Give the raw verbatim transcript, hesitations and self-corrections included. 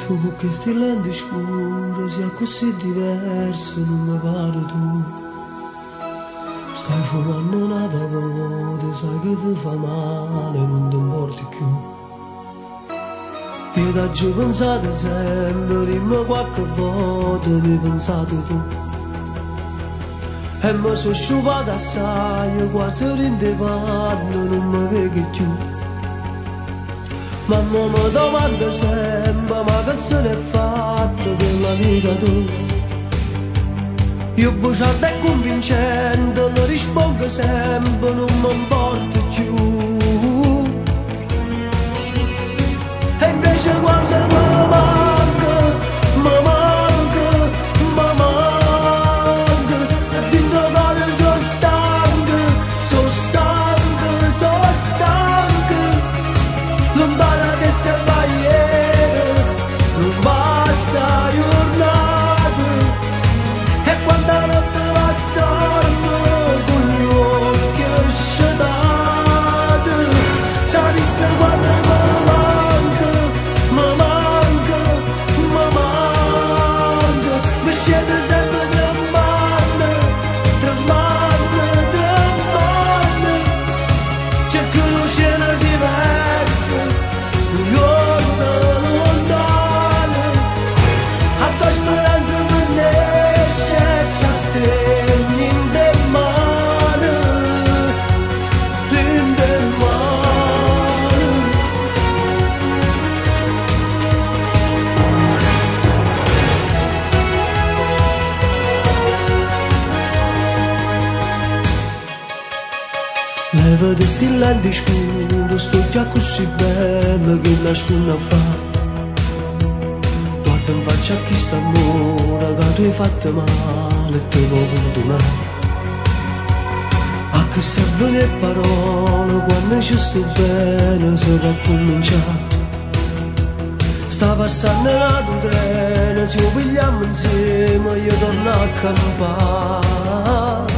Tu con questi lenti scure sia così diverso, non mi pare tu. Stai fumando una volta, sai che ti fa male, non ti importi più. Io da giù pensate sempre, rimmo qualche volta mi pensate tu. E mi sono sciupata assai, quasi rindevanno, non mi vedi più. Mamma mi domanda sempre, ma che se ne è fatto dell'amica tu? Io bugiardo e convincente, le rispondo sempre, non mi importa più. E invece quando mi manca, mi manca, mi manca, e dentro cuore sono stanca, sono stanca, sono stanca. Lontana che sembra ieri, non passa giornate, e quando la notte va dormo con gli occhi asciugati, sapesse quando mi manca, mi manca, mi manca, mi scende sempre tremando, tremando, tremando, cerco una scena diversa, lontano, lontano, a tua speranza non esce, ci stringi in te mano, in te mano. Leva di silenti scuro, sto già così bello che nascono a fa. Guarda in faccia a chi sta amore, che tu hai fatto male e te lo perdonare. A che servono le parole quando ci sto bene, se va a cominciare. Sta passando la tua treno, ci pigliamo insieme, io torno a campare.